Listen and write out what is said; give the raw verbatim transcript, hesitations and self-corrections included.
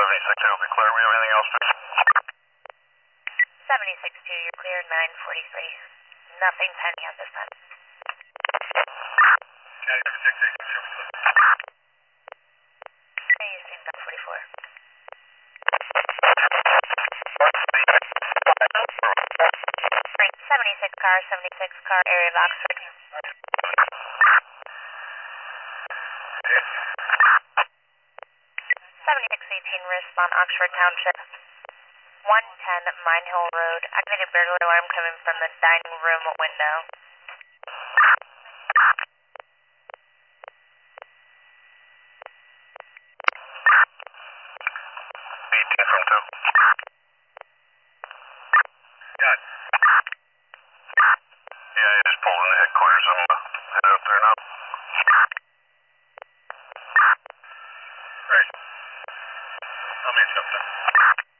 seventy-six two will be clear. We have anything else, please? seventy-six two, you're clear, nine forty-three. Nothing pending at this time. County seventy-six eight, show me slip. Hey, you seem nine forty-four. Right, seventy-six car, seventy-six car, area of Oxford. seventy-six eighteen, respond Oxford Township. one ten Mine Hill Road. Activated burglar alarm coming from the dining room window. eighteen from two. Got it. Yeah, I just pulled in the headquarters. I'm uh, head out there now. Great. How many steps there?